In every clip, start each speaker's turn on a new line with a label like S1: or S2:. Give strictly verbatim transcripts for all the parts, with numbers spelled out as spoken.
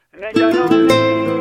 S1: نگران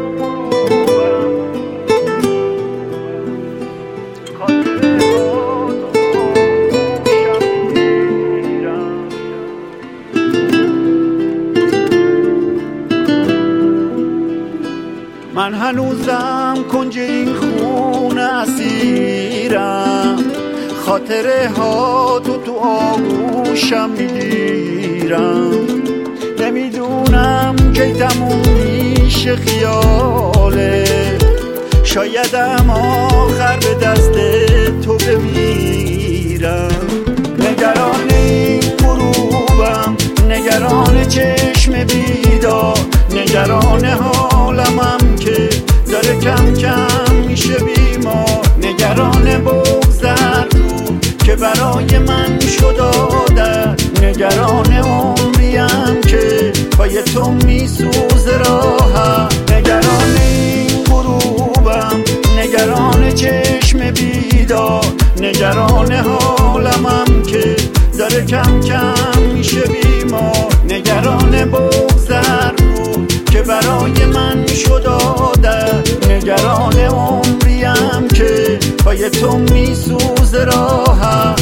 S1: من هنوزم کنج این خونه اسیرم، خاطره ها تو تو آغوشم میگیرم. نمیدونم کی تموم میشه خیاله، شایدم آخر به دست تو بمیرم. نگران این غروبم، نگران چشم بیدار، نگران حالمم که داره کم کم میشه بیمار. نگران بگذر رو که برای من شد عادت، نگران عمریم که پای تو میسوزه راحت. نگران این غروبم، نگران چشم بیدار، نگران حالمم که داره کم کم میشه بیمار. نگران بگذر رو که برای من شد عادت، نگران عمریم که پای تو میسوزه راحت.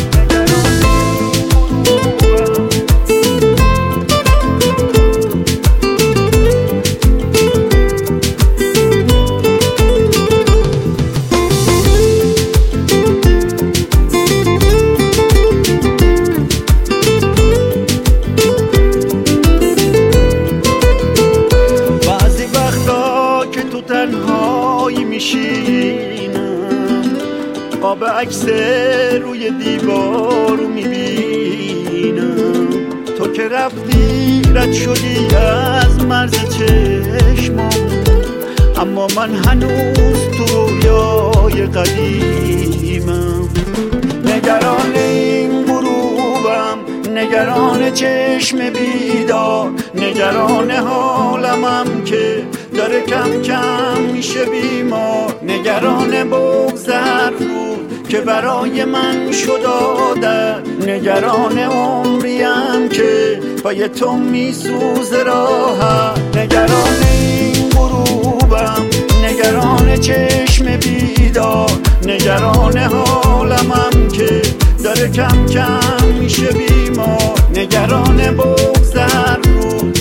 S1: تنهایی میشینم، آب عکس روی دیوار رو میبینم. تو که رفتی رد شدی از مرز چشمام، اما من هنوز تو رویای قدیمم. نگران این غروبم، نگران چشم بیدار، نگران حالمم که داره کم کم میشه بیمار. نگران بگذر رو که برای من شد عادت، نگران عمریم که پای تو میسوزه راحت. نگران این غروبم، نگران چشم بیدار، نگران حالمم که داره کم کم میشه بیمار. نگران بگذر رو